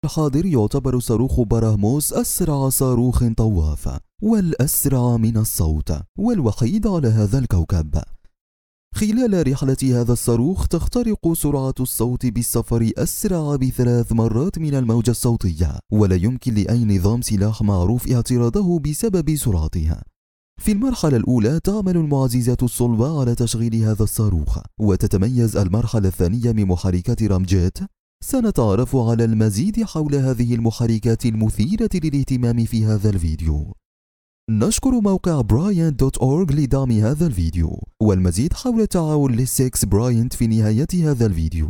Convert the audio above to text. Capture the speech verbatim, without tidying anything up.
الحاضر يعتبر صاروخ براهموس أسرع صاروخ طواف والأسرع من الصوت والوحيد على هذا الكوكب. خلال رحلة هذا الصاروخ تخترق سرعة الصوت بالسفر أسرع بثلاث مرات من الموجة الصوتية، ولا يمكن لأي نظام سلاح معروف اعتراضه بسبب سرعتها. في المرحلة الأولى تعمل المعززات الصلبة على تشغيل هذا الصاروخ، وتتميز المرحلة الثانية من محركات رامجيت. سنتعرف على المزيد حول هذه المحركات المثيرة للاهتمام في هذا الفيديو. نشكر موقع براينت دوت أورج لدعم هذا الفيديو، والمزيد حول التعاون للسكس براينت في نهاية هذا الفيديو.